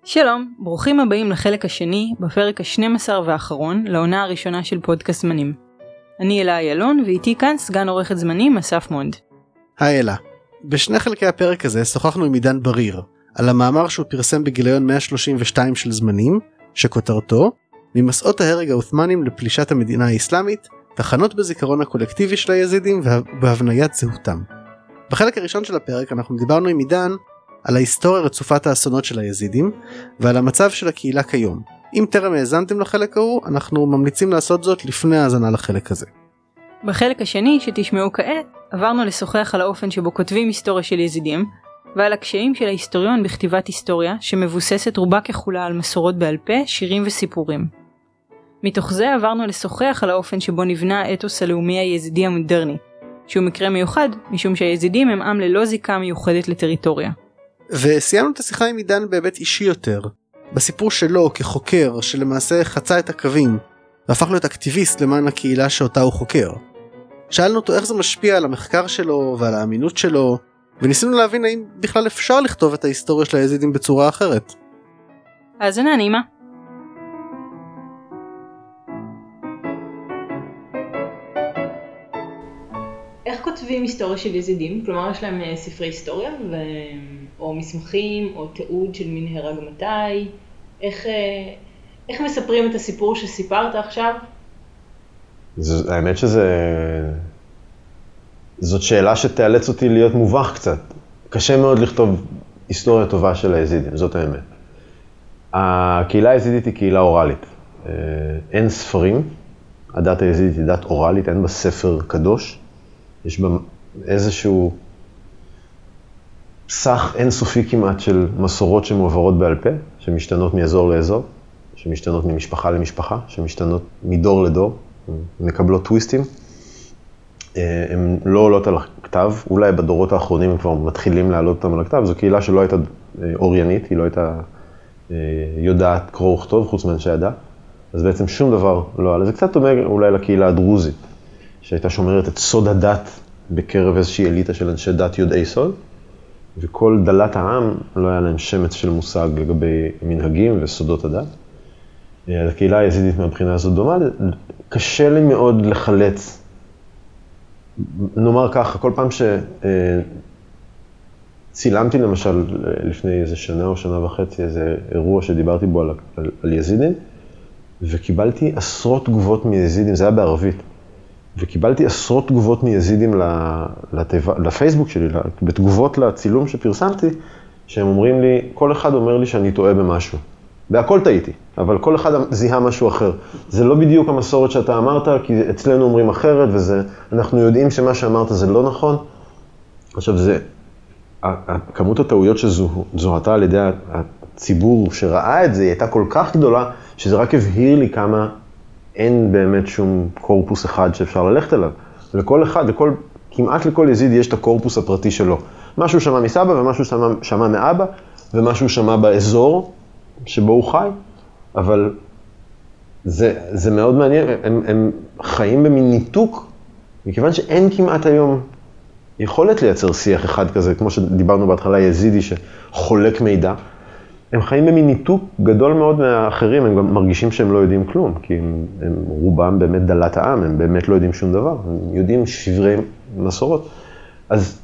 שלום, ברוכים הבאים לחלק השני, בפרק ה-12 והאחרון, לעונה הראשונה של פודקאסט זמנים. אני אלה איילון, ואיתי כאן סגן עורכת זמנים, אסף מונד. היי אלה. בשני חלקי הפרק הזה שוחחנו עם עידן בריר, על המאמר שהוא פרסם בגיליון 132 של זמנים, שכותרתו, ממסעות ההרג העות'מאנים לפלישת המדינה האסלאמית, תחנות בזיכרון הקולקטיבי של היזידים ובהבניית זהותם. בחלק הראשון של הפרק אנחנו דיברנו עם עידן, על ההיסטוריה רצופת האסונות של היזידים ועל המצב של הקהילה כיום. אם טרם האזנתם לחלק ההוא, אנחנו ממליצים לעשות זאת לפני ההאזנה לחלק הזה. בחלק השני שתשמעו כעת, עברנו לשוחח על האופן שבו כותבים היסטוריה של יזידים, ועל הקשיים של ההיסטוריון בכתיבת היסטוריה, שמבוססת רובה ככולה על מסורות בעל פה, שירים וסיפורים. מתוך זה עברנו לשוחח על האופן שבו נבנה האתוס הלאומי היזידי המודרני, שהוא מקרה מיוחד, משום שהיזידים הם עם ללא זיקה מיוחדת לטריטוריה. וסיימנו את השיחה עם עידן בהיבט אישי יותר, בסיפור שלו כחוקר שלמעשה חצה את הקווים, והפך להיות אקטיביסט למען הקהילה שאותה הוא חוקר. שאלנו אותו איך זה משפיע על המחקר שלו ועל האמינות שלו, וניסינו להבין האם בכלל אפשר לכתוב את ההיסטוריה של היזידים בצורה אחרת. האזנה נעימה. איך כותבים היסטוריה של יזידים? כלומר, יש להם ספרי היסטוריה, או מסמכים, או תיעוד של מין הרג מתי? איך מספרים את הסיפור שסיפרת עכשיו? האמת זאת שאלה שתאלץ אותי להיות מובך קצת. קשה מאוד לכתוב היסטוריה טובה של היזידים, זאת האמת. הקהילה היזידית היא קהילה אוראלית. אין ספרים, הדת היזידית היא דת אוראלית, אין בה ספר קדוש. יש בה איזשהו סך אינסופי כמעט של מסורות שמועברות בעל פה, שמשתנות מאזור לאזור, שמשתנות ממשפחה למשפחה, שמשתנות מדור לדור, מקבלות טוויסטים. הן לא עולות על הכתב, אולי בדורות האחרונים הם כבר מתחילים לעלות אותם על הכתב. זו קהילה שלא הייתה אוריינית, היא לא הייתה יודעת קרוא וכתוב, חוץ מאנשי הדת. אז בעצם שום דבר לא עלה. זה קצת דומה אולי לקהילה הדרוזית, שהייתה שומרת את סוד הדת בקרב איזושהי אליטה של אנשי דת יודעי סוד, וכל דלת העם לא היה להם שמץ של מושג לגבי מנהגים וסודות הדת. הקהילה היזידית מהבחינה הזאת דומה, קשה לי מאוד לחלץ. נאמר ככה, כל פעם שצילמתי למשל לפני איזה שנה או שנה וחצי, איזה אירוע שדיברתי בו על יזידים, וקיבלתי עשרות תגובות מיזידים, זה היה בערבית. וקיבלתי עשרות תגובות מיזידים לפייסבוק שלי, בתגובות לצילום שפרסמתי, שהם אומרים לי, כל אחד אומר לי שאני טועה במשהו. בהכל טעיתי, אבל כל אחד זיהה משהו אחר. זה לא בדיוק המסורת שאתה אמרת, כי אצלנו אומרים אחרת, אנחנו יודעים שמה שאמרת זה לא נכון. עכשיו, כמות הטעויות שזוהתה על ידי הציבור שראה את זה, היא הייתה כל כך גדולה, שזה רק הבהיר לי כמה אין באמת שום קורפוס אחד שאפשר ללכת אליו. כמעט לכל יזיד יש את הקורפוס הפרטי שלו. משהו שמע מסבא ומשהו שמע מאבא, ומשהו שמע באזור שבו הוא חי, אבל זה מאוד מעניין. הם חיים במין ניתוק, מכיוון שאין כמעט היום יכולת לייצר שיח אחד כזה, כמו שדיברנו בהתחלה, יזידי שחולק מידע. הם חיים במין ניתוק גדול מאוד מהאחרים, הם גם מרגישים שהם לא יודעים כלום, כי הם רובם באמת דלת העם, הם באמת לא יודעים שום דבר, הם יודעים שברי מסורות. אז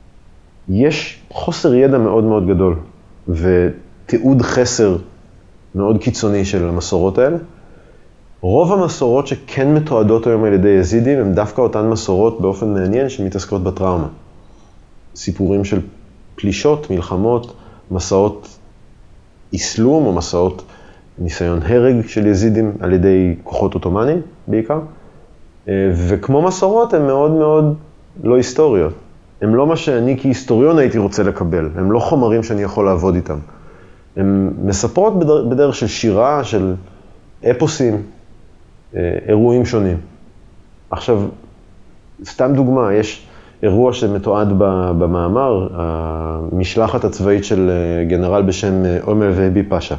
יש חוסר ידע מאוד מאוד גדול, ותיעוד חסר מאוד קיצוני של המסורות האלה. רוב המסורות שכן מתועדות היום על ידי יזידים, הם דווקא אותן מסורות באופן מעניין שמתעסקות בטראומה. סיפורים של פלישות, מלחמות, מסעות איסלום או מסעות ניסיון הרג של יזידים על ידי כוחות אוטומניים בעיקר. וכמו מסורות, הן מאוד מאוד לא היסטוריות. הן לא מה שאני כהיסטוריון הייתי רוצה לקבל. הן לא חומרים שאני יכול לעבוד איתם. הן מספרות בדרך של שירה, של אפוסים, אירועים שונים. עכשיו, סתם דוגמה, יש אירוע שמתועד במאמר, המשלחת הצבאית של גנרל בשם עומר והבי פאשה.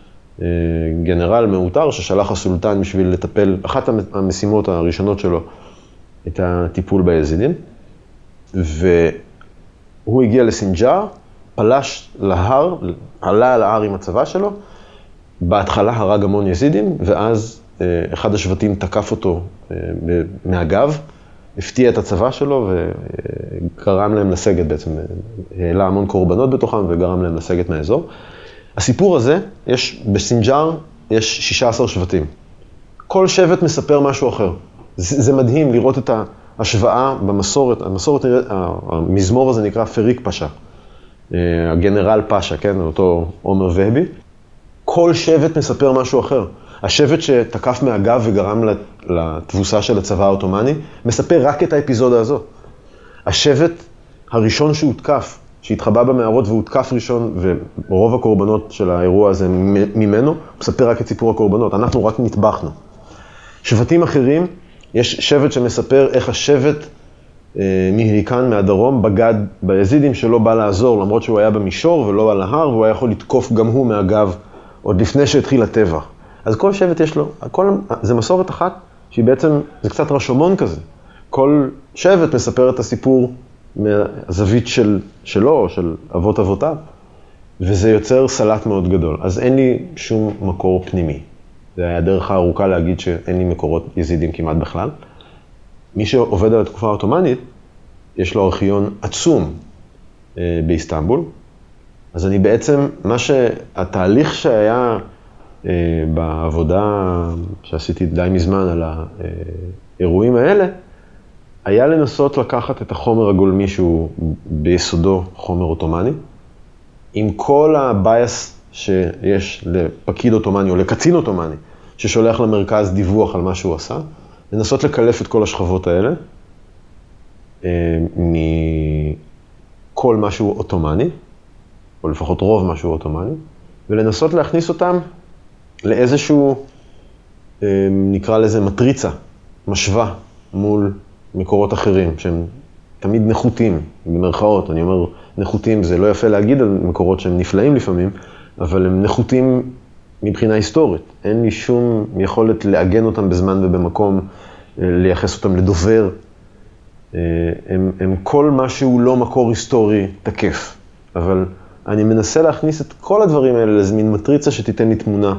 גנרל מאותר ששלח הסולטן בשביל לטפל, אחת המשימות הראשונות שלו, את הטיפול ביזידים. והוא הגיע לסינג'אר, פלש להר, עלה על ההר עם הצבא שלו, בהתחלה הרג המון יזידים, ואז אחד השבטים תקף אותו מהגב, הפתיע את הצבא שלו וגרם להם לסגת בעצם, העלה המון קורבנות בתוכם וגרם להם לסגת מהאזור. הסיפור הזה, בסינג'אר יש 16 שבטים. כל שבט מספר משהו אחר. זה מדהים לראות את ההשוואה במסורת. המזמור הזה נקרא פריק פאשה. הגנרל פאשה, כן? אותו עומר והבי. כל שבט מספר משהו אחר. השבט שתקף מהגב וגרם לתבוסה של הצבא האוטומני, מספר רק את האפיזודה הזאת. השבט הראשון שהותקף, שהתחבא במערות והותקף ראשון, ורוב הקורבנות של האירוע הזה ממנו, מספר רק את סיפור הקורבנות. אנחנו רק נטבחנו. שבטים אחרים, יש שבט שמספר איך השבט מהיקן מהדרום בגד ביזידים שלא בא לעזור, למרות שהוא היה במישור ולא על ההר, והוא היה יכול לתקוף גם הוא מהגב, עוד לפני שהתחיל הטבח. אז כל שבט יש לו, זה מסורת אחת, שהיא בעצם, זה קצת רשומון כזה. כל שבט מספר את הסיפור מהזווית שלו, של אבות אבותיו, וזה יוצר סלט מאוד גדול. אז אין לי שום מקור פנימי. זה היה דרך הארוכה להגיד שאין לי מקורות יזידים כמעט בכלל. מי שעובד על התקופה האוטומנית, יש לו ארכיון עצום באיסטנבול. אז אני בעצם, התהליך שהיה בעבודה שעשיתי די מזמן על האירועים האלה, היה לנסות לקחת את החומר הגולמי שהוא ביסודו חומר אוטומני, עם כל הבייס שיש לפקיד אוטומני או לקצין אוטומני, ששולח למרכז דיווח על מה שהוא עשה, לנסות לקלף את כל השכבות האלה, מכל משהו אוטומני, או לפחות רוב משהו אוטומני, ולנסות להכניס אותם לאיזשהו, נקרא לזה מטריצה, משווה מול מקורות אחרים, שהם תמיד נחותים, במרכאות. אני אומר נחותים, זה לא יפה להגיד על מקורות שהם נפלאים לפעמים, אבל הם נחותים מבחינה היסטורית. אין לי שום יכולת לעגן אותם בזמן ובמקום, לייחס אותם לדובר. הם כל מה שהוא לא מקור היסטורי תקף. אבל אני מנסה להכניס את כל הדברים האלה לאיזו מין מטריצה שתיתן לי תמונה,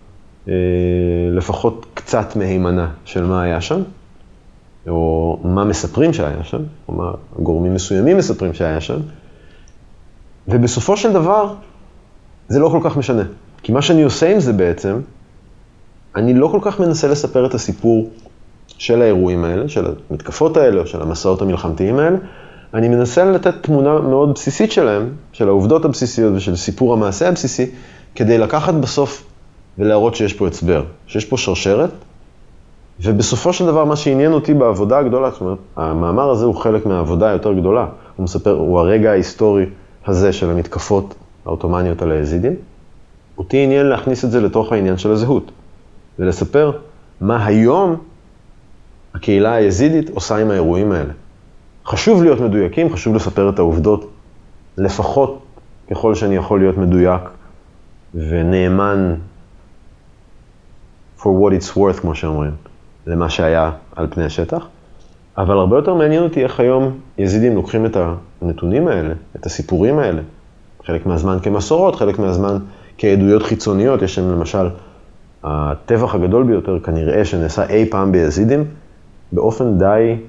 לפחות קצת מהימנה של מה היה שם, או מה מספרים שהיה שם, או מה גורמים מסוימים מספרים שהיה שם. ובסופו של דבר, זה לא כל כך משנה. כי מה שאני עושה עם זה בעצם, אני לא כל כך מנסה לספר את הסיפור של האירועים האלה, של המתקפות האלה, או של המסעות המלחמתיים האלה. אני מנסה לתת תמונה מאוד בסיסית שלהם, של העובדות הבסיסיות ושל סיפור המעשה הבסיסי, כדי לקחת בסוף ולהראות שיש פה הצבר, שיש פה שרשרת. ובסופו של דבר, מה שעניין אותי בעבודה הגדולה, זאת אומרת, המאמר הזה הוא חלק מהעבודה היותר גדולה. הוא מספר, הוא הרגע ההיסטורי הזה של המתקפות האוטומניות על היזידים. אותי עניין להכניס את זה לתוך העניין של הזהות, ולספר מה היום הקהילה היזידית עושה עם האירועים האלה. חשוב להיות מדויקים, חשוב לספר את העובדות, לפחות ככל שאני יכול להיות מדויק ונאמן for what it's worth, כמו שאומרים, למה שהיה על פני השטח. אבל הרבה יותר מעניין אותי איך היום יזידים לוקחים את הנתונים האלה, את הסיפורים האלה, חלק מהזמן כמסורות, חלק מהזמן כעדויות חיצוניות. יש שם למשל, הטבח הגדול ביותר כנראה שנעשה אי פעם ביזידים, באופן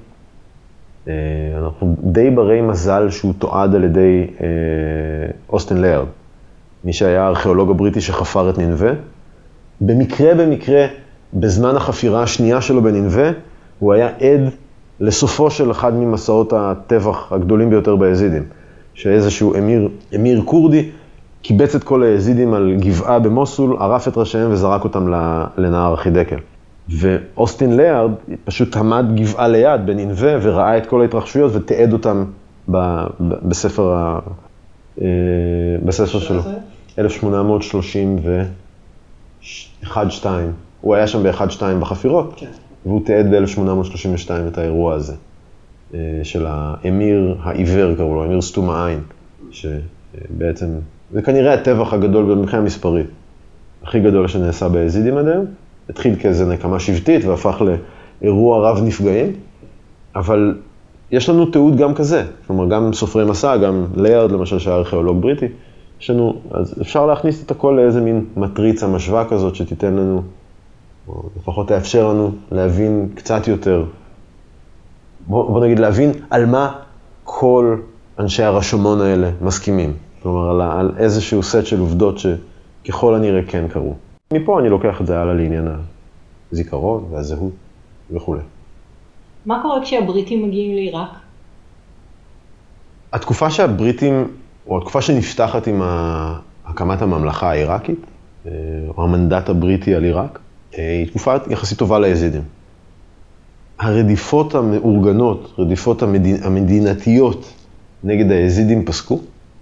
אנחנו די ברי מזל שהוא תועד על ידי אוסטן לארד, מי שהיה הארכיאולוג הבריטי שחפר את נינווה. במקרה, בזמן החפירה השנייה שלו בנינווה, הוא היה עד לסופו של אחד ממסעות הטבח הגדולים ביותר ביזידים, שאיזשהו אמיר קורדי קיבץ את כל היזידים על גבעה במוסול, ערף את ראשיהם וזרק אותם לנהר החידקל. ואוסטין לארד פשוט עמד גבעה ליד בנינווה וראה את כל ההתרחשויות ותיעד אותם בספר שלו. 1831-2. הוא היה שם ב-1-2 בחפירות, כן. והוא תיעד ב-1832 את האירוע הזה, של האמיר העיוור, קראו לו, אמיר סתום העין, שבעצם, זה כנראה הטבח הגדול במבחינה מספרית, הכי גדול שנעשה ביזידים עד היום. התחיל כאיזו נקמה שבטית והפך לאירוע רב נפגעים, אבל יש לנו תיעוד גם כזה, כלומר גם סופרי מסע, גם ליירד למשל שהיה ארכיאולוג בריטי, יש לנו, אז אפשר להכניס את הכל לאיזה מין מטריצה, משוואה כזאת שתיתן לנו, או לפחות תאפשר לנו להבין קצת יותר, בוא נגיד להבין על מה כל אנשי הרשומון האלה מסכימים, כלומר על איזשהו סט של עובדות שככל הנראה כן קרו. מפה אני לוקח את זה הלאה לעניין הזיכרון והזהות וכו'. מה קורה כשהבריטים מגיעים לעיראק? התקופה שהבריטים, או התקופה שנפתחת עם הקמת הממלכה העיראקית, או המנדט הבריטי על עיראק, היא תקופה יחסית טובה ליזידים. הרדיפות המאורגנות, רדיפות המדינתיות נגד היזידים פסקו.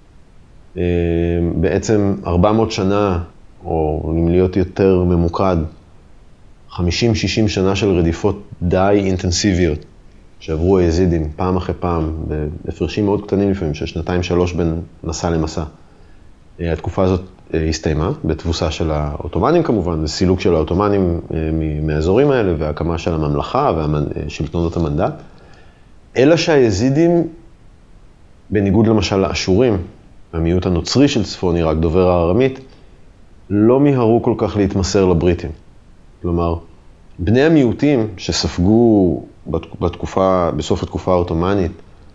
בעצם 400 שנה, או אם להיות יותר ממוקד, 50-60 שנה של רדיפות די אינטנסיביות, שעברו היזידים פעם אחרי פעם, בהפרשים מאוד קטנים לפעמים, של 2-3 בין מסע למסע. התקופה הזאת הסתיימה, בתבוסה של האוטומנים כמובן, וסילוק של האוטומנים מהאזורים האלה, והקמה של הממלכה ושלטונות המנדט. אלא שהיזידים, בניגוד למשל לאשורים, המיעוט הנוצרי של צפון עיראק, דובר הארמית, לא מיהרו כל כך להתמסר לבריטים. כלומר, בני המיעוטים שספגו בסוף התקופה האוטומנית,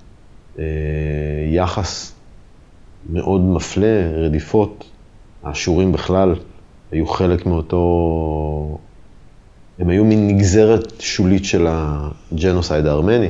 יחס מאוד מפלה, רדיפות, האשורים בכלל היו חלק מאותו, הם היו מין נגזרת שולית של הג'נוסייד הארמני,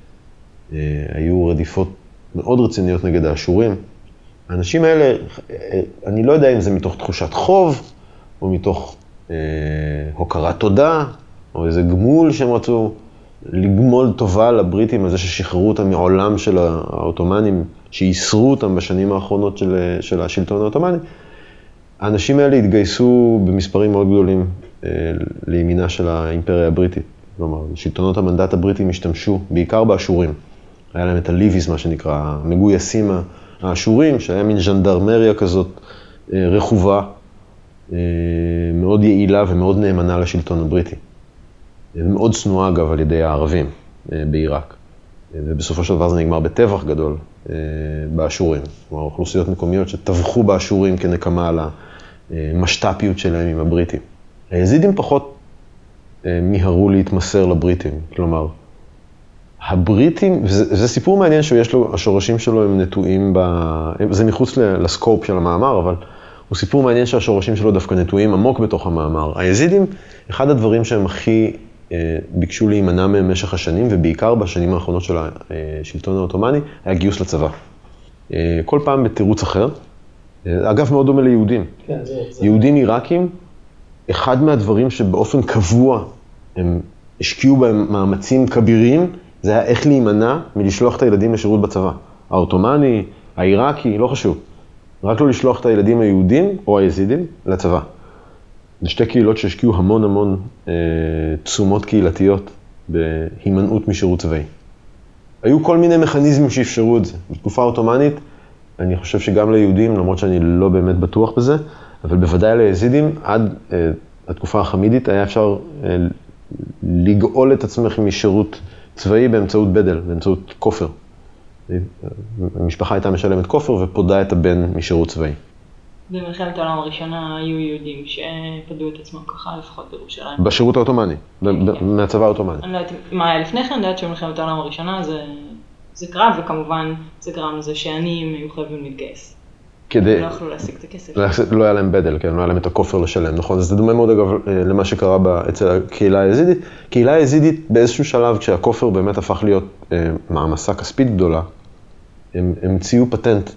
היו רדיפות מאוד רציניות נגד האשורים. האנשים האלה, אני לא יודע אם זה מתוך תחושת חוב, או מתוך הוקרת תודה, או איזה גמול שהם רצו לגמול טובה לבריטים על זה ששחררו אותם מעולם של האוטומנים, שיסרו אותם בשנים האחרונות של השלטון האוטומני. האנשים האלה התגייסו במספרים מאוד גדולים לימינה של האימפריה הבריטית. כלומר, שלטונות המנדט הבריטים השתמשו בעיקר באשורים. היה להם את הליביס, מה שנקרא, מגויסים האשורים, שהיה מין ז'נדרמריה כזאת רחובה, מאוד יעילה ומאוד נאמנה לשלטון הבריטי. מאוד צנועה אגב על ידי הערבים בעיראק. ובסופו של דבר זה נגמר בטבח גדול באשורים. כלומר, אוכלוסיות מקומיות שטבחו באשורים כנקמה על המשת"פיות שלהם עם הבריטים. היזידים פחות מיהרו להתמסר לבריטים. כלומר, הבריטים, זה סיפור מעניין שיש לו, השורשים שלו הם נטועים זה מחוץ לסקופ של המאמר, אבל הוא סיפור מעניין שהשורשים שלו דווקא נטועים עמוק בתוך המאמר. היזידים, אחד הדברים שהם הכי ביקשו להימנע מהם במשך השנים, ובעיקר בשנים האחרונות של השלטון האוטומני, היה גיוס לצבא. כל פעם בתירוץ אחר. אגב, מאוד דומה ליהודים. כן, יהודים עיראקים, אחד מהדברים שבאופן קבוע הם השקיעו בהם מאמצים כבירים, זה היה איך להימנע מלשלוח את הילדים לשירות בצבא. האוטומני, העיראקי, לא חשוב. רק לא לשלוח את הילדים היהודים או היזידים לצבא. זה שתי קהילות שהשקיעו המון תשומות קהילתיות בהימנעות משירות צבאי. היו כל מיני מכניזמים שאפשרו את זה. בתקופה האוטומנית, אני חושב שגם ליהודים, למרות שאני לא באמת בטוח בזה, אבל בוודאי ליזידים, עד התקופה החמידית היה אפשר לגאול את עצמך משירות צבאי באמצעות בדל, באמצעות כופר. המשפחה הייתה משלמת כופר ופודה את הבן משירות צבאי. במלחמת העולם הראשונה היו יהודים שפדו את עצמם ככה, לפחות בירושלים. בשירות האוטומני, מהצבא האוטומני. אני לא יודעת מה היה לפני כן, אני יודעת שבמלחמת העולם הראשונה זה קרב, וכמובן זה גרם לזה שעניים היו חייבים להתגייס. כדי... לא יכלו להשיג את הכסף. לא היה להם בדל, כן, לא היה להם את הכופר לשלם, נכון? זה דומה מאוד אגב למה שקרה אצל הקהילה היזידית. קהילה היזידית באיזשהו שלב, כשהכופר באמת הפך להיות מעמסה כספית גדולה, הם המציאו פטנט.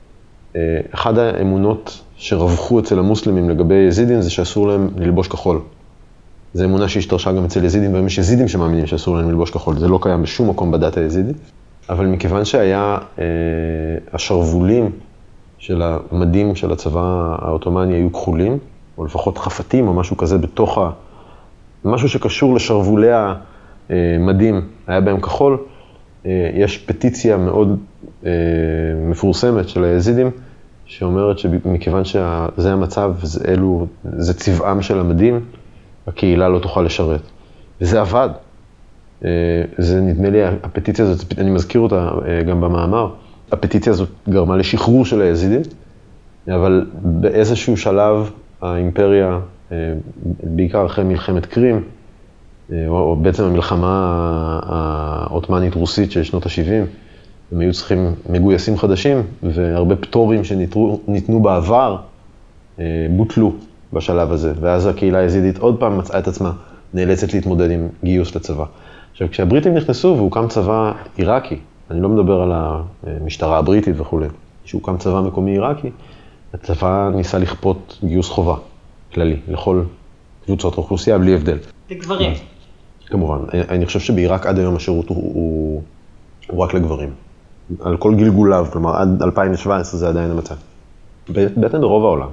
אחד האמונות שרווחו אצל המוסלמים לגבי יזידים זה שאסור להם ללבוש כחול. זו אמונה שהשתרשה גם אצל יזידים, והם יש יזידים שמאמינים שאסור להם ללבוש כחול. זה לא קיים בשום מקום בדת היזידית. אבל מכיוון שהיה השרבולים של המדים של הצבא האוטומני היו כחולים, או לפחות חפתים או משהו כזה בתוך משהו שקשור לשרבולי המדים היה בהם כחול, יש פטיציה מאוד מפורסמת של היזידים, שאומרת שמכיוון שזה המצב, זה צבעם של המדים, הקהילה לא תוכל לשרת. וזה עבד. זה נדמה לי, הפטיציה הזאת, אני מזכיר אותה גם במאמר, הפטיציה הזאת גרמה לשחרור של היזידים, אבל באיזשהו שלב האימפריה, בעיקר אחרי מלחמת קרים, או בעצם המלחמה העות'מאנית-רוסית של שנות ה-70, הם היו צריכים מגויסים חדשים, והרבה פטורים שניתנו בעבר בוטלו בשלב הזה, ואז הקהילה היזידית עוד פעם מצאה את עצמה נאלצת להתמודד עם גיוס לצבא. עכשיו, כשהבריטים נכנסו והוקם צבא עיראקי, אני לא מדבר על המשטרה הבריטית וכו', כשהוקם צבא מקומי עיראקי, הצבא ניסה לכפות גיוס חובה כללי, לכל קבוצות האוכלוסייה בלי הבדל. לגברים. כמובן, אני חושב שבעיראק עד היום השירות הוא רק לגברים. על כל גלגוליו, כלומר עד 2017 זה עדיין המצב. בעצם ברוב העולם.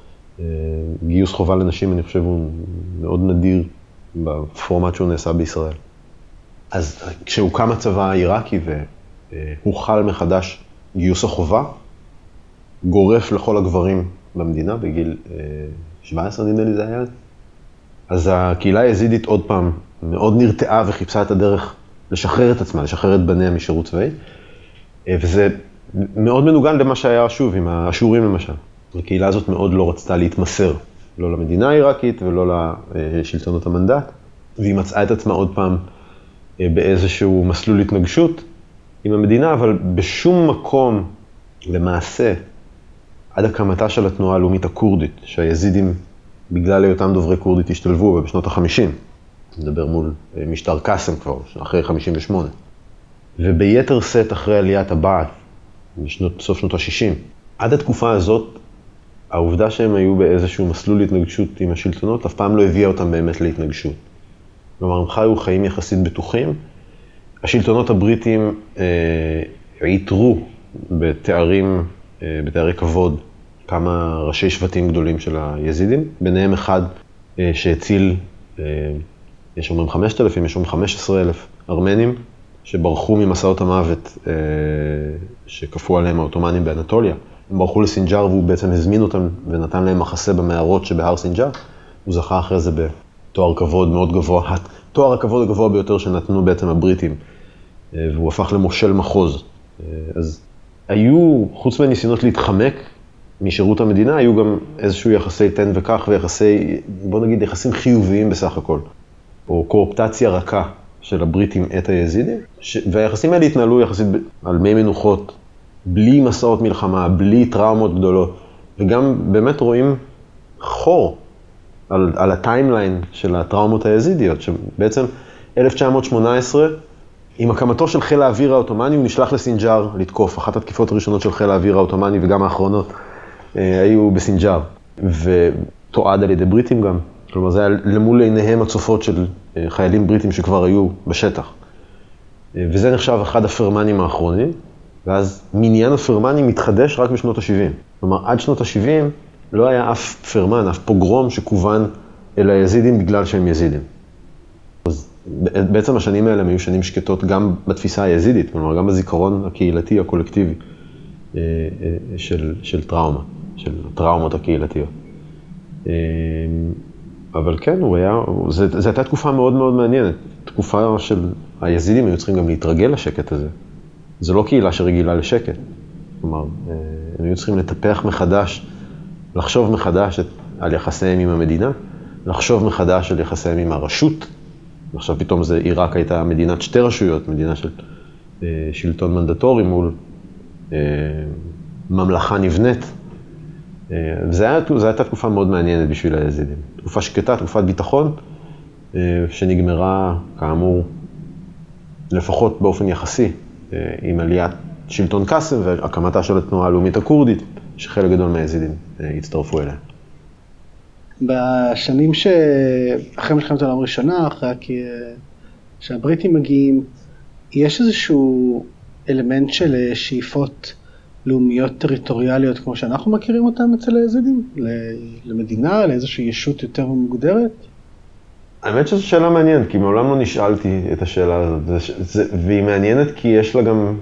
גיוס חובה לנשים אני חושב הוא מאוד נדיר בפורמט שהוא נעשה בישראל. אז כשהוקם הצבא העיראקי והוחל מחדש גיוס החובה, גורף לכל הגברים במדינה בגיל 17 נדמה לי זה היה, אז הקהילה היזידית עוד פעם מאוד נרתעה וחיפשה את הדרך לשחרר את עצמה, לשחרר את בניה משירות צבאי, וזה מאוד מנוגן למה שהיה שוב עם האשורים למשל. הקהילה הזאת מאוד לא רצתה להתמסר, לא למדינה העיראקית ולא לשלטונות המנדט, והיא מצאה את עצמה עוד פעם באיזשהו מסלול התנגשות עם המדינה, אבל בשום מקום למעשה, עד הקמתה של התנועה הלאומית הקורדית, שהיזידים בגלל היותם דוברי קורדית השתלבו בשנות ה-50, נדבר מול משטר קאסם כבר, אחרי 58, וביתר סט אחרי עליית הבעת' בסוף שנות ה-60. עד התקופה הזאת, העובדה שהם היו באיזשהו מסלול התנגשות עם השלטונות, אף פעם לא הביאה אותם באמת להתנגשות. כלומר, הם חיו חיים יחסית בטוחים. השלטונות הבריטים היתרו בתארי כבוד כמה ראשי שבטים גדולים של היזידים, ביניהם אחד שהציל, יש אומרים 5,000, יש אומרים 15,000 ארמנים, שברחו ממסעות המוות שכפו עליהם האוטומנים באנטוליה. הם ברחו לסינג'אר והוא בעצם הזמין אותם ונתן להם מחסה במערות שבהר סינג'אר. הוא זכה אחרי זה בתואר כבוד מאוד גבוה, תואר הכבוד הגבוה ביותר שנתנו בעצם הבריטים, והוא הפך למושל מחוז. אז היו, חוץ מהניסיונות להתחמק משירות המדינה, היו גם איזשהו יחסי תן וכך ויחסי, בוא נגיד, יחסים חיוביים בסך הכל, או קואופטציה רכה של הבריטים את היזידים, והיחסים האלה התנהלו יחסית על מי מנוחות, בלי מסעות מלחמה, בלי טראומות גדולות, וגם באמת רואים חור על הטיימליין של הטראומות היזידיות, שבעצם 1918, עם הקמתו של חיל האוויר האוטומני, הוא נשלח לסינג'אר לתקוף. אחת התקיפות הראשונות של חיל האוויר האוטומני וגם האחרונות היו בסינג'אר, ותועד על ידי בריטים גם. כלומר, זה היה למול עיניהם הצופות של חיילים בריטים שכבר היו בשטח. וזה נחשב אחד הפרמנים האחרונים, ואז מניין הפרמנים מתחדש רק בשנות ה-70. כלומר, עד שנות ה-70 לא היה אף פרמן, אף פוגרום שכוון אל היזידים בגלל שהם יזידים. אז בעצם השנים האלה הם היו שנים שקטות גם בתפיסה היזידית, כלומר גם בזיכרון הקהילתי, הקולקטיבי של טראומה, של טראומות הקהילתיות. אבל כן, זו הייתה תקופה מאוד מאוד מעניינת. תקופה של היזידים היו צריכים גם להתרגל לשקט הזה. זו לא קהילה שרגילה לשקט. כלומר, הם היו צריכים לטפח מחדש, לחשוב מחדש על יחסיהם עם המדינה, לחשוב מחדש על יחסיהם עם הרשות. עכשיו פתאום עיראק הייתה מדינת שתי רשויות, מדינה של שלטון מנדטורי מול ממלכה נבנית. זו הייתה תקופה מאוד מעניינת בשביל היזידים. תקופה שקטה, תקופת ביטחון, שנגמרה כאמור לפחות באופן יחסי עם עליית שלטון קאסם והקמתה של התנועה הלאומית הקורדית, שחלק גדול מהיזידים הצטרפו אליה. בשנים שאחרי מלחמת העולם הראשונה, אחרי שהבריטים מגיעים, יש איזשהו אלמנט של שאיפות לאומיות טריטוריאליות כמו שאנחנו מכירים אותם אצל היזידים? למדינה, לאיזושהי ישות יותר מוגדרת? האמת שזו שאלה מעניינת, כי מעולם לא נשאלתי את השאלה הזאת, והיא מעניינת כי יש לה גם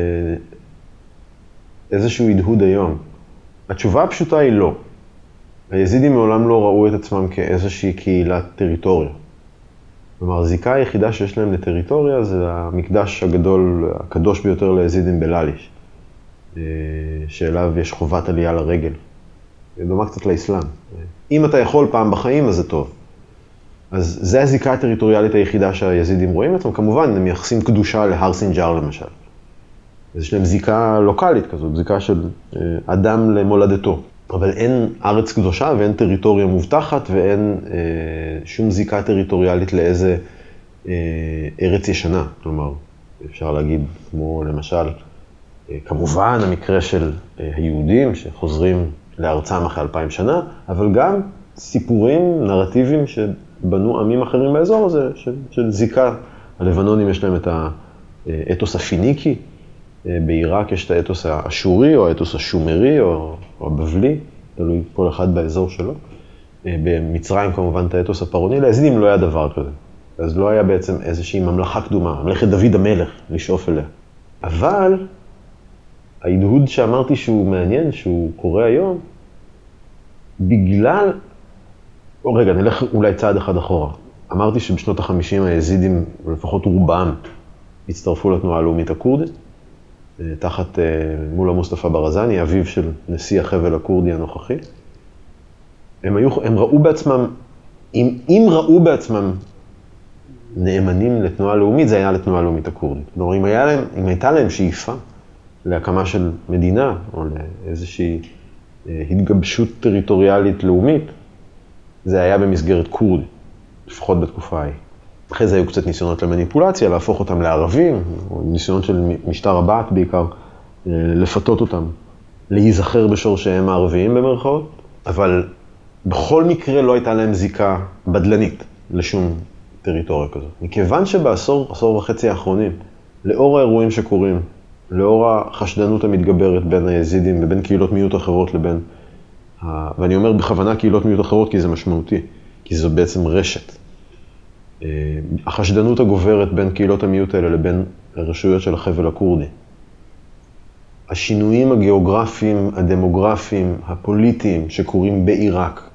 איזשהו הדהוד היום. התשובה הפשוטה היא לא. היזידים מעולם לא ראו את עצמם כאיזושהי קהילת טריטוריה. כלומר, הזיקה היחידה שיש להם לטריטוריה זה המקדש הגדול, הקדוש ביותר ליזידים בלליש, שאליו יש חובת עלייה לרגל. דומה קצת לאסלאם. אם אתה יכול פעם בחיים, אז זה טוב. אז זה הזיקה הטריטוריאלית היחידה שהיזידים רואים עצמם. כמובן, הם מייחסים קדושה להר סינג'אר למשל. אז יש להם זיקה לוקלית כזאת, זיקה של אדם למולדתו. אבל אין ארץ קדושה ואין טריטוריה מובטחת ואין שום זיקה טריטוריאלית לאיזה ארץ ישנה. כלומר, אפשר להגיד כמו למשל, כמובן המקרה של היהודים שחוזרים לארצם אחרי 2000 שנה, אבל גם סיפורים, נרטיבים שבנו עמים אחרים באזור הזה, של זיקה. הלבנונים יש להם את האתוס הפיניקי, בעיראק יש את האתוס האשורי או האתוס השומרי או הבבלי, תלוי כל אחד באזור שלו. במצרים כמובן את האתוס הפרעוני, ליזידים לא היה דבר כזה. אז לא היה בעצם איזושהי ממלכה קדומה, ממלכת דוד המלך, לשאוף אליה. אבל ההדהוד שאמרתי שהוא מעניין, שהוא קורה היום, בגלל, רגע, נלך אולי צעד אחד אחורה. אמרתי שבשנות ה-50 היזידים, לפחות רובם, הצטרפו לתנועה הלאומית הכורדית, תחת מולה מוסטפא ברזני, אביו של נשיא החבל הכורדי הנוכחי. הם ראו בעצמם, אם ראו בעצמם נאמנים לתנועה לאומית, זה היה לתנועה הלאומית הכורדית. כלומר, אם הייתה להם שאיפה להקמה של מדינה, או לאיזושהי התגבשות טריטוריאלית לאומית, זה היה במסגרת כורדית, לפחות בתקופה ההיא. אחרי זה היו קצת ניסיונות למניפולציה, להפוך אותם לערבים, או ניסיונות של משטר הבעת בעיקר, לפתות אותם, להיזכר בשורשיהם הערביים במרכאות, אבל בכל מקרה לא הייתה להם זיקה בדלנית לשום טריטוריה כזאת. מכיוון שבעשור וחצי האחרונים, לאור האירועים שקורים, לאור החשדנות המתגברת בין היזידים ובין קהילות מיעוט אחרות לבין, ואני אומר בכוונה קהילות מיעוט אחרות כי זה משמעותי, כי זו בעצם רשת. החשדנות הגוברת בין קהילות המיעוט האלה לבין הרשויות של החבל הכורדי. השינויים הגיאוגרפיים, הדמוגרפיים, הפוליטיים שקורים בעיראק,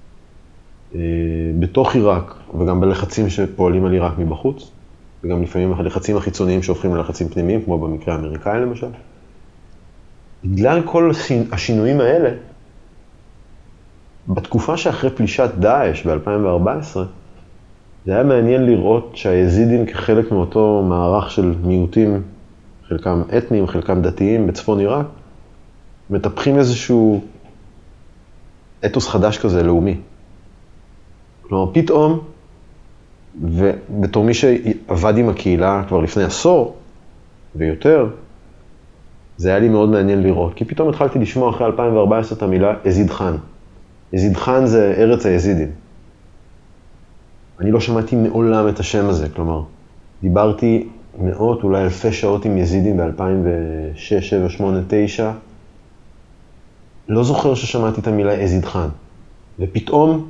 בתוך עיראק וגם בלחצים שפועלים על עיראק מבחוץ, וגם לפעמים הלחצים החיצוניים שהופכים ללחצים פנימיים, כמו במקרה האמריקאי למשל. בגלל כל השינויים האלה, בתקופה שאחרי פלישת דאעש ב-2014, זה היה מעניין לראות שהיזידים כחלק מאותו מערך של מיעוטים, חלקם אתניים, חלקם דתיים בצפון עיראק, מטפחים איזשהו אתוס חדש כזה, לאומי. כלומר, פתאום, ובתור מי שעבד עם הקהילה כבר לפני עשור ויותר, זה היה לי מאוד מעניין לראות, כי פתאום התחלתי לשמוע אחרי 2014 את המילה יזיד חאן. יזיד חאן זה ארץ היזידים. אני לא שמעתי מעולם את השם הזה, כלומר, דיברתי מאות, אולי אלפי שעות עם יזידים ב-2006, 7, 8, 9. לא זוכר ששמעתי את המילה יזיד חאן. ופתאום,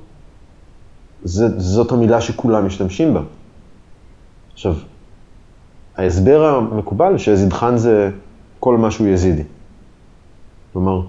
זאת המילה שכולם משתמשים בה. עכשיו, ההסבר המקובל שיזיד חאן זה כל משהו יזידי. כלומר,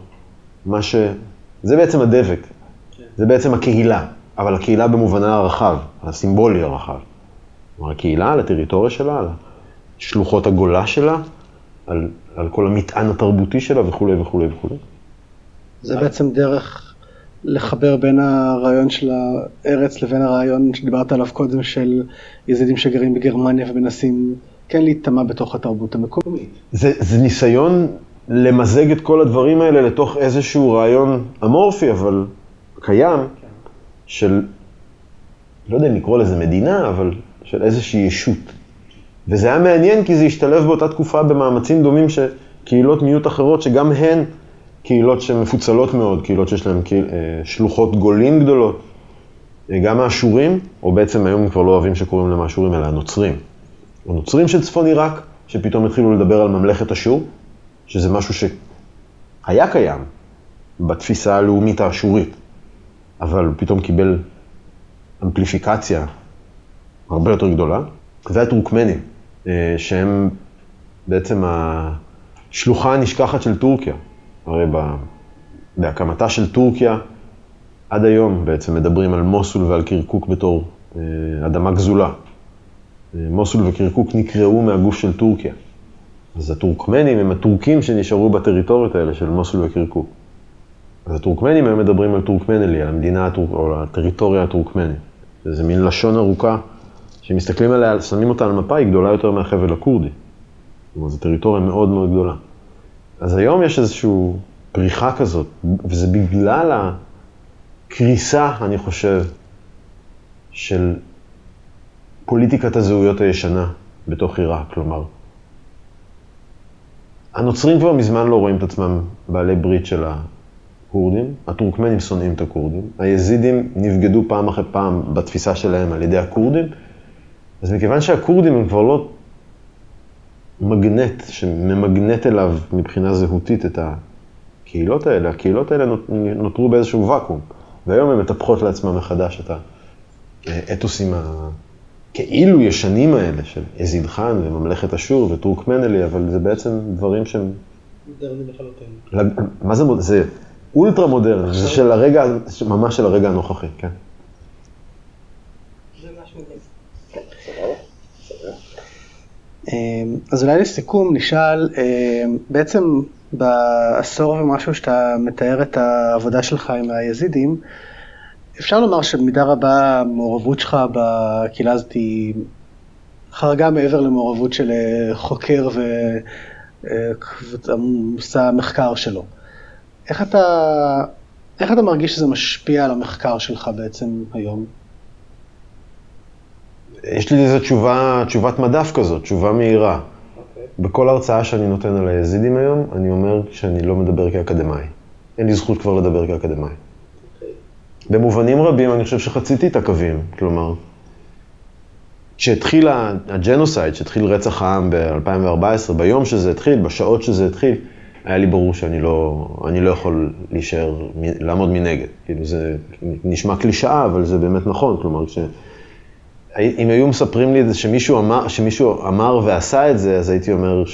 זה בעצם הדבק, זה בעצם הקהילה, אבל הקהילה במובנה הרחב, הסימבולי הרחב. כלומר, הקהילה, על הטריטוריה שלה, על שלוחות הגולה שלה, על כל המטען התרבותי שלה וכו' וכו' וכו'. זה בעצם דרך לחבר בין הרעיון של הארץ לבין הרעיון שדיברת עליו קודם של יזידים שגרים בגרמניה ומנסים כן להתאמה בתוך התרבות המקומית. זה ניסיון למזג את כל הדברים האלה לתוך איזשהו רעיון אמורפי, אבל קיים, של, לא יודע אם לקרוא לזה מדינה, אבל של איזושהי ישות. וזה היה מעניין כי זה השתלב באותה תקופה במאמצים דומים שקהילות מיעוט אחרות, שגם הן קהילות שמפוצלות מאוד, קהילות שיש להן שלוחות גולים גדולות. גם האשורים, או בעצם היום כבר לא אוהבים שקוראים להם האשורים, אלא הנוצרים. הנוצרים של צפון עיראק, שפתאום התחילו לדבר על ממלכת אשור, שזה משהו שהיה קיים בתפיסה הלאומית האשורית, אבל פתאום קיבל אמפליפיקציה הרבה יותר גדולה. והטורקמנים, שהם בעצם השלוחה הנשכחת של טורקיה. הרי בהקמתה של טורקיה, עד היום בעצם מדברים על מוסול ועל קירקוק בתור אדמה גזולה. מוסול וקירקוק נקראו מהגוף של טורקיה. אז הטורקמנים הם הטורקים שנשארו בטריטוריות האלה של מוסול וקירקוק. אז הטורקמנים הם מדברים על טורקמנלי, על המדינה או על הטריטוריה הטורקמנית. זה מין לשון ארוכה שמסתכלים עליה, שמים אותה על מפה, היא גדולה יותר מהחבל הכורדי. זאת אומרת, זו טריטוריה מאוד מאוד גדולה. אז היום יש איזושהי פריחה כזאת, וזה בגלל הקריסה, אני חושב, של פוליטיקת הזהויות הישנה בתוך עיראק. כלומר, הנוצרים כבר מזמן לא רואים את עצמם בעלי ברית של הכורדים, הטורקמנים שונאים את הכורדים, היזידים נבגדו פעם אחרי פעם בתפיסה שלהם על ידי הכורדים, אז מכיוון שהכורדים הם כבר לא מגנט, שממגנט אליו מבחינה זהותית את הקהילות האלה נותרו באיזשהו ואקום, והיום הם מטפחות לעצמם מחדש את האתוסים כאילו ישנים האלה של יזיד חאן וממלכת אשור וטורקמנלי, אבל זה בעצם דברים שהם... מודרני לחלוטין. מה זה מודרני? זה אולטרה מודרני, זה של הרגע, ממש של הרגע הנוכחי, כן. זה ממש מודרני. אז אולי לסיכום נשאל, בעצם בעשור ומשהו שאתה מתאר את העבודה שלך עם היזידים, אפשר לומר שבמידה רבה המעורבות שלך בקהילה הזאת היא חרגה מעבר למעורבות של חוקר ומושא המחקר שלו. איך אתה מרגיש שזה משפיע על המחקר שלך בעצם היום? יש לי איזו תשובת מדף כזאת, תשובה מהירה. בכל הרצאה שאני נותן על היזידים היום, אני אומר שאני לא מדבר כאקדמאי. אין לי זכות כבר לדבר כאקדמאי. במובנים רבים אני חושב שחציתי את הקווים, כלומר, כשהתחיל הג'נוסייד, כשהתחיל רצח העם ב-2014, ביום שזה התחיל, בשעות שזה התחיל, היה לי ברור שאני לא יכול להישאר, לעמוד מנגד. כאילו זה נשמע קלישאה, אבל זה באמת נכון, כלומר, אם היו מספרים לי את זה שמישהו אמר ועשה את זה, אז הייתי אומר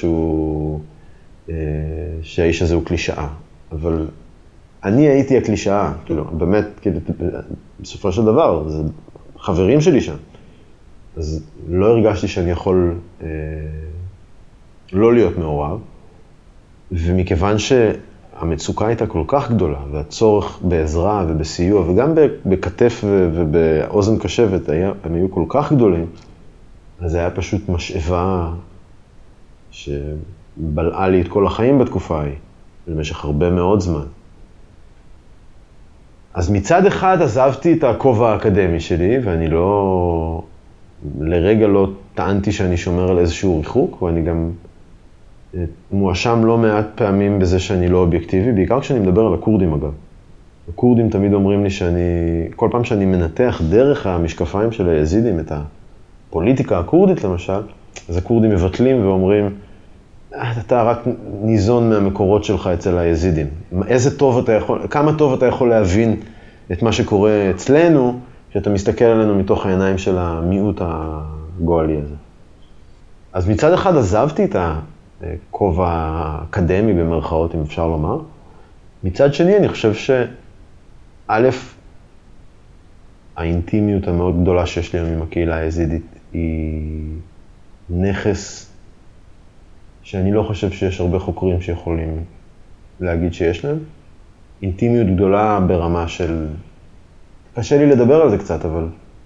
שהאיש הזה הוא קלישאה. אבל אני הייתי הקלישאה, כאילו, באמת, כאילו, בסופו של דבר, זה חברים שלי שם. אז לא הרגשתי שאני יכול לא להיות מעורב, ומכיוון שהמצוקה הייתה כל כך גדולה, והצורך בעזרה ובסיוע, וגם בכתף ובאוזן קשבת, הם היו כל כך גדולים, אז זה היה פשוט משאבה שבלעה לי את כל החיים בתקופה ההיא, במשך הרבה מאוד זמן. אז מצד אחד עזבתי את הכובע האקדמי שלי, ואני לרגע לא טענתי שאני שומר על איזשהו ריחוק, ואני גם מואשם לא מעט פעמים בזה שאני לא אובייקטיבי, בעיקר כשאני מדבר על הכורדים אגב. הכורדים תמיד אומרים לי כל פעם שאני מנתח דרך המשקפיים של היזידים את הפוליטיקה הכורדית למשל, אז הכורדים מבטלים ואומרים, אתה רק ניזון מהמקורות שלך אצל היזידים. כמה טוב אתה יכול להבין את מה שקורה אצלנו, כשאתה מסתכל עלינו מתוך העיניים של המיעוט הגואלי הזה. אז מצד אחד עזבתי את הכובע האקדמי במרכאות, אם אפשר לומר. מצד שני, אני חושב שא', האינטימיות המאוד גדולה שיש לי עם הקהילה היזידית היא נכס שאני לא חושב שיש הרבה חוקרים שיכולים להגיד שיש להם. אינטימיות גדולה ברמה של... קשה לי לדבר על זה קצת, אבל...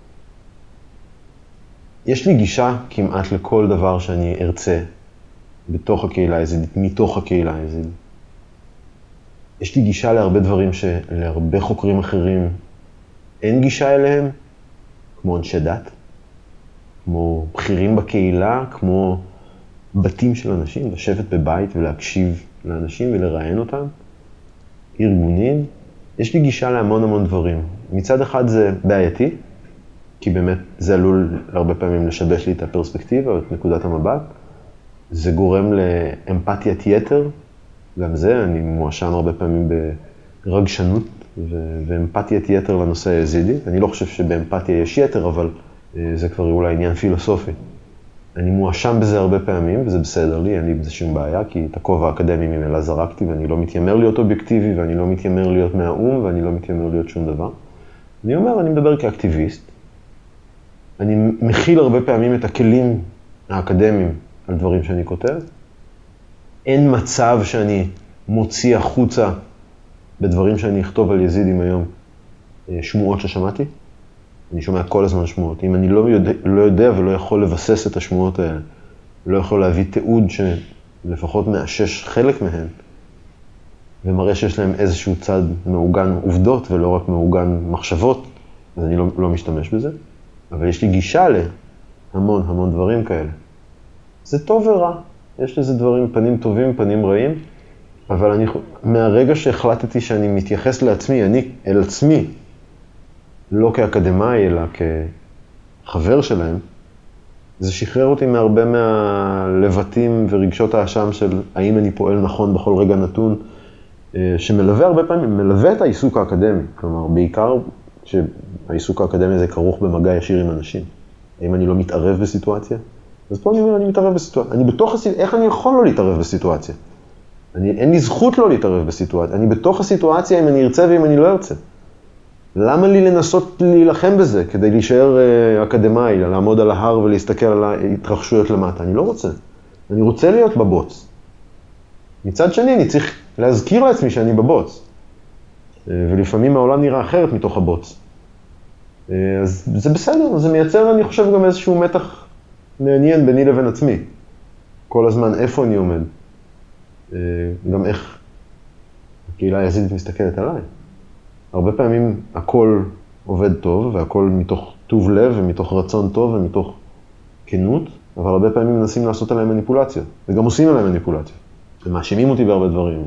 יש לי גישה כמעט לכל דבר שאני ארצה בתוך הקהילה היזידית, מתוך הקהילה היזידית. יש לי גישה להרבה דברים שלהרבה חוקרים אחרים אין גישה אליהם, כמו אנשי דת, כמו בכירים בקהילה, כמו בתים של אנשים, לשבת בבית ולהקשיב לאנשים ולראיין אותם, ארגונים. יש לי גישה להמון המון דברים. מצד אחד זה בעייתי, כי באמת זה עלול הרבה פעמים לשבש לי את הפרספקטיבה או את נקודת המבט. זה גורם לאמפתיית יתר, גם זה, אני מואשם הרבה פעמים ברגשנות ואמפתיית יתר לנושא היזידי. אני לא חושב שבאמפתיה יש יתר, אבל זה כבר אולי עניין פילוסופי. אני מואשם בזה הרבה פעמים, וזה בסדר לי, אין לי בזה שום בעיה, כי את הכובע האקדמי ממילא זרקתי, ואני לא מתיימר להיות אובייקטיבי, ואני לא מתיימר להיות מהאום, ואני לא מתיימר להיות שום דבר. אני אומר, אני מדבר כאקטיביסט, אני מכיל הרבה פעמים את הכלים האקדמיים על דברים שאני כותב. אין מצב שאני מוציא החוצה בדברים שאני אכתוב על יזידים היום שמועות ששמעתי. אני שומע כל הזמן שמועות. אם אני לא יודע ולא יכול לבסס את השמועות האלה, לא יכול להביא תיעוד שלפחות מאשש חלק מהן, ומראה שיש להם איזשהו צד מעוגן עובדות ולא רק מעוגן מחשבות, אז אני לא משתמש בזה. אבל יש לי גישה להמון דברים כאלה. זה טוב ורע. יש לזה דברים, פנים טובים, פנים רעים, אבל מהרגע שהחלטתי שאני מתייחס לעצמי, אני אל עצמי, לא כאקדמאי, אלא כחבר שלהם, זה שחרר אותי מהרבה מהלבטים ורגשות האשם של האם אני פועל נכון בכל רגע נתון, שמלווה הרבה פעמים, מלווה את העיסוק האקדמי. כלומר, בעיקר שהעיסוק האקדמי זה כרוך במגע ישיר עם אנשים. האם אני לא מתערב בסיטואציה? אז פה אני אומר, אני מתערב בסיטואציה. איך אני יכול לא להתערב בסיטואציה? אין לי זכות לא להתערב בסיטואציה. אני בתוך הסיטואציה אם אני ארצה ואם אני לא ארצה. למה לי לנסות להילחם בזה כדי להישאר אקדמאי, לעמוד על ההר ולהסתכל על ההתרחשויות למטה? אני לא רוצה. אני רוצה להיות בבוץ. מצד שני, אני צריך להזכיר לעצמי שאני בבוץ. ולפעמים העולם נראה אחרת מתוך הבוץ. אז זה בסדר, זה מייצר, אני חושב, גם איזשהו מתח מעניין ביני לבין עצמי. כל הזמן איפה אני עומד. גם איך הקהילה היזידית מסתכלת עליי. הרבה פעמים הכל עובד טוב, והכל מתוך טוב לב ומתוך רצון טוב ומתוך כנות, אבל הרבה פעמים מנסים לעשות עליהם מניפולציות, וגם עושים עליהם מניפולציות. ומאשימים אותי בהרבה דברים,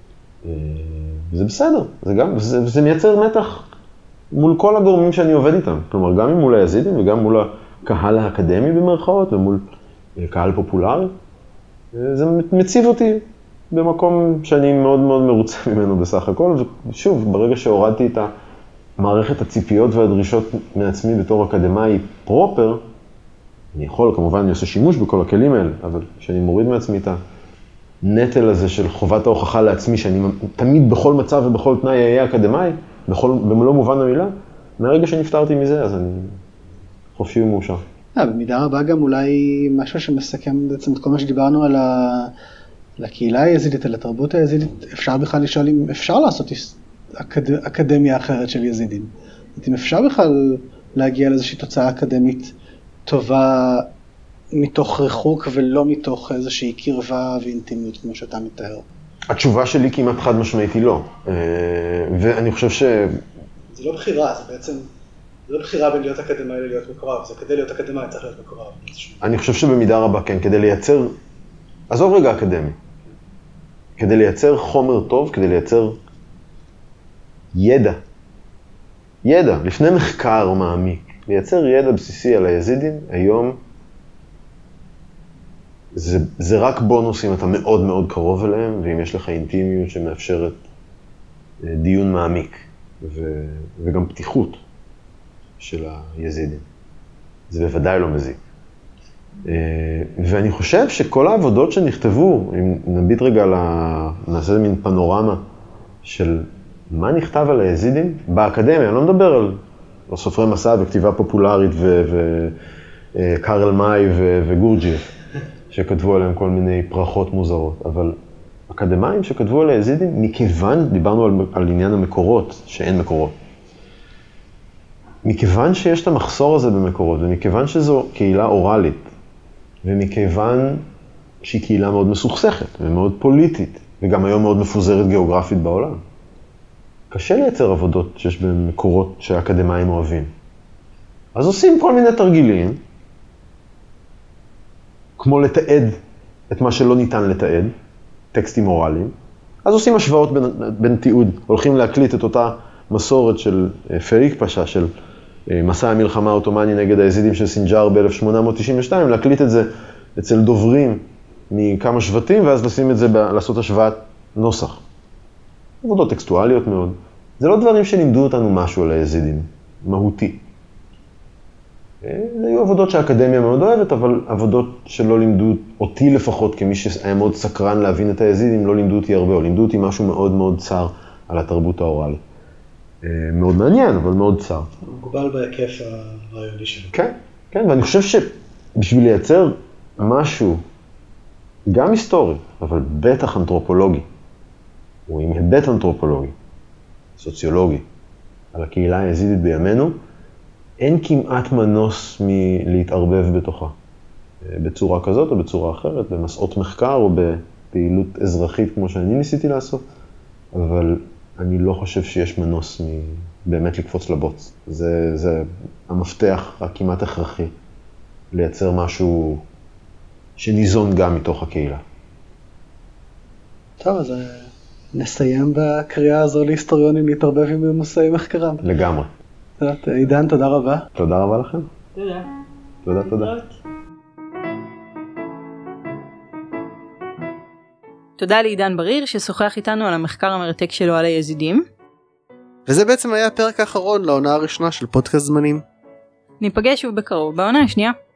וזה בסדר. זה מייצר מתח מול כל הגורמים שאני עובד איתם. כלומר, גם מול היזידים וגם מול הקהל האקדמי במרכאות, ומול קהל פופולרי. זה מציב אותי במקום שאני מאוד מאוד מרוצה ממנו בסך הכל, ושוב, ברגע שהורדתי את מערכת הציפיות והדרישות מעצמי בתור אקדמאי פרופר, אני יכול, כמובן אני עושה שימוש בכל הכלים האלה, אבל כשאני מוריד מעצמי את הנטל הזה של חובת ההוכחה לעצמי, שאני תמיד בכל מצב ובכל תנאי אהיה אקדמאי, במלוא מובן המילה, מהרגע שנפטרתי מזה, אז אני חופשי ומאושר. במידה רבה גם אולי משהו שמסכם בעצם את כל מה שדיברנו על לקהילה היזידית, על התרבות היזידית, אפשר בכלל לשאול אם אפשר לעשות אקדמיה אחרת של יזידים. אם אפשר בכלל להגיע לאיזושהי תוצאה אקדמית טובה מתוך ריחוק ולא מתוך איזושהי קרבה ואינטימיות כמו שאתה מתאר. התשובה שלי כמעט חד משמעית היא לא. ואני חושב זה לא בחירה, זה בעצם, זה לא בחירה בין להיות אקדמאי ללהיות מקורב, זה כדי להיות אקדמאי צריך להיות מקורב. אני חושב שבמידה רבה כן, כדי לייצר, עזוב רגע אקדמי, כדי לייצר חומר טוב, כדי לייצר ידע, לפני מחקר מעמיק, לייצר ידע בסיסי על היזידים, היום זה רק בונוס אם אתה מאוד מאוד קרוב אליהם, ואם יש לך אינטימיות שמאפשרת דיון מעמיק, וגם פתיחות של היזידים. זה בוודאי לא מזיק. ואני חושב שכל העבודות שנכתבו, אם נביט רגע, נעשה מין פנורמה של מה נכתב על היזידים באקדמיה, אני לא מדבר על סופרי מסע וכתיבה פופולרית וקרל מאי וגורג'ייף, שכתבו עליהם כל מיני פרחות מוזרות, אבל אקדמאים שכתבו על היזידים, מכיוון, דיברנו על עניין המקורות, שאין מקורות. מכיוון שיש את המחסור הזה במקורות, ומכיוון שזו קהילה אוראלית, ומכיוון שהיא קהילה מאוד מסוכסכת ומאוד פוליטית, וגם היום מאוד מפוזרת גיאוגרפית בעולם, קשה לייצר עבודות שיש בהן מקורות שהאקדמאים אוהבים. אז עושים כל מיני תרגילים, כמו לתעד את מה שלא ניתן לתעד, טקסטים אוראליים. אז עושים השוואות בין תיעוד, הולכים להקליט את אותה מסורת של פריק פשע, של מסע המלחמה העות'מאני נגד היזידים של סינג'אר ב-1892, להקליט את זה אצל דוברים מכמה שבטים, ואז לשים את זה, לעשות השוואת נוסח. עבודות טקסטואליות מאוד. זה לא דברים שלימדו אותנו משהו על היזידים, מהותי. היו עבודות שהאקדמיה מאוד אוהבת, אבל עבודות שלא לימדו אותי לפחות, כמי שהיה מאוד סקרן להבין את היזידים, לא לימדו אותי הרבה, או לימדו אותי משהו מאוד מאוד צר על התרבות האוראלית. מאוד מעניין, אבל מאוד צר. מוגבל בהיקף הרעיוני שלו. כן, כן, ואני חושב שבשביל לייצר משהו, גם היסטורי, אבל בטח אנתרופולוגי, או עם היבט אנתרופולוגי, סוציולוגי, על הקהילה היזידית בימינו, אין כמעט מנוס מלהתערבב בתוכה. בצורה כזאת או בצורה אחרת, במסעות מחקר או בפעילות אזרחית כמו שאני ניסיתי לעשות, אבל אני לא חושב שיש מנוס באמת לקפוץ לבוץ. זה המפתח הכמעט הכרחי לייצר משהו שניזון גם מתוך הקהילה. טוב, אז נסיים בקריאה הזו להיסטוריונים להתערבב עם נושאי מחקרם. לגמרי. עידן, תודה רבה. תודה רבה לכם. תודה. תודה. תודה לעידן בריר ששוחח איתנו על המחקר המרתק שלו על היזידים. וזה בעצם היה הפרק האחרון לעונה הראשונה של פודקאסט זמנים. ניפגש שוב בקרוב בעונה השנייה.